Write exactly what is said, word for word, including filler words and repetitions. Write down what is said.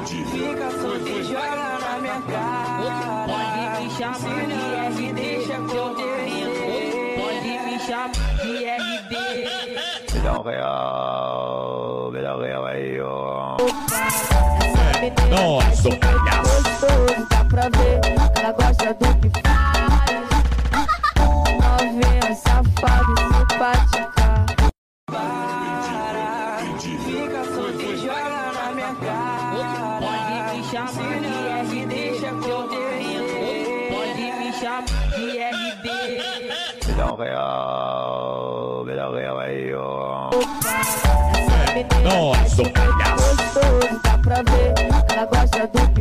Fica solto e joga na minha cara. Pode me chamar de R D, deixa que eu descer. pode me chamar de R D. Me dá um real, me dá um real aí, ó. Nossa, gostoso, dá pra ver. Ela gosta do que faz. Novinha, safada e simpática. Para, fica solto e joga na minha cara. Pode me chamar de R D, deixa que eu descer. pode me chamar de R D. Me dá um real, me dá um real aí, ó. Nossa, gostoso, dá pra ver. Ela gosta do que